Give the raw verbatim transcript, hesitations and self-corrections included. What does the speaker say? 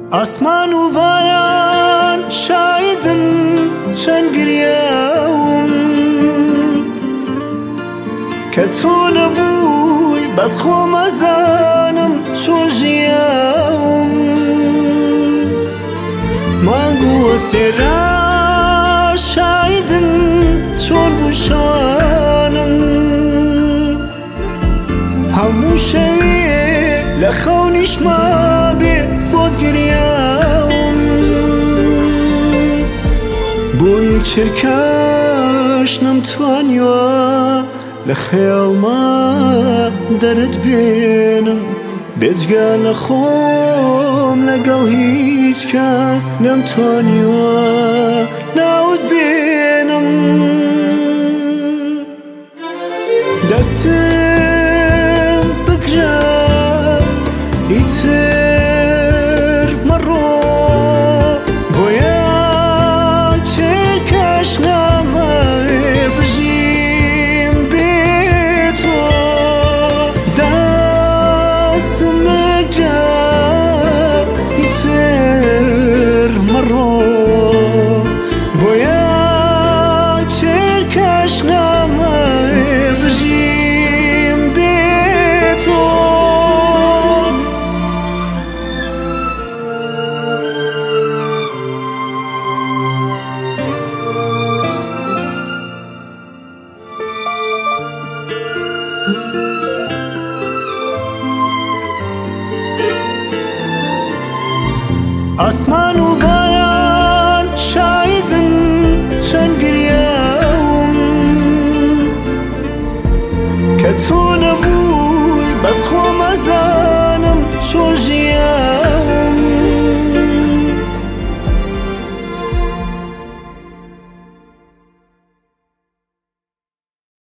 ئاسمان و باران شایدن چەند گریاوم کە تۆ نەبووی بەس خۆم ئەزانم چۆن ژیاوم مانگووە سێرا شایدن چۆن بوو شەوانم هەموو شەوێ لە خەونیش مابێ بۆت گریاوم بۆ یەک چرکەش نەمتوانیوە لە خەیاڵما دەرت بێنم بێجگا لە خۆم لەگەڵ هیچ کەس نەمتوانیوە ناوت بێنم دەستم بگرە ئیتر مەڕۆ بۆیە چێرکەش نامەوێ بژیم بێ تۆ دەستم بگرە ئیتر مەڕۆ بۆیە چێرکەش نامەوێ بژیم بێ تۆ ئاسمان و باران شایدن چەند گریاوم کە تۆ نەبووی بەس خۆم ئەزانم چۆن ژیاوم